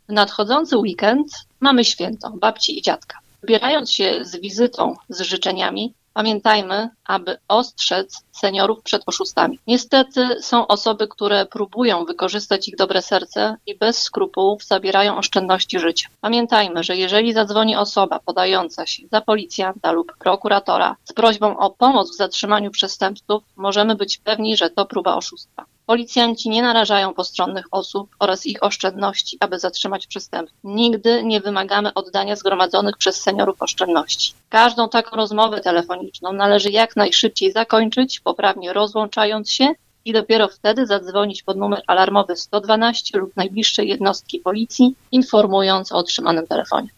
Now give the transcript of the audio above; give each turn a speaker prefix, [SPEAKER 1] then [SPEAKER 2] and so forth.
[SPEAKER 1] W nadchodzący weekend mamy święto babci i dziadka. Wybierając się z wizytą, z życzeniami, pamiętajmy, aby ostrzec seniorów przed oszustami. Niestety są osoby, które próbują wykorzystać ich dobre serce i bez skrupułów zabierają oszczędności życia. Pamiętajmy, że jeżeli zadzwoni osoba podająca się za policjanta lub prokuratora z prośbą o pomoc w zatrzymaniu przestępców, możemy być pewni, że to próba oszustwa. Policjanci nie narażają postronnych osób oraz ich oszczędności, aby zatrzymać przestępców. Nigdy nie wymagamy oddania zgromadzonych przez seniorów oszczędności. Każdą taką rozmowę telefoniczną należy jak najszybciej zakończyć, poprawnie rozłączając się i dopiero wtedy zadzwonić pod numer alarmowy 112 lub najbliższej jednostki policji, informując o otrzymanym telefonie.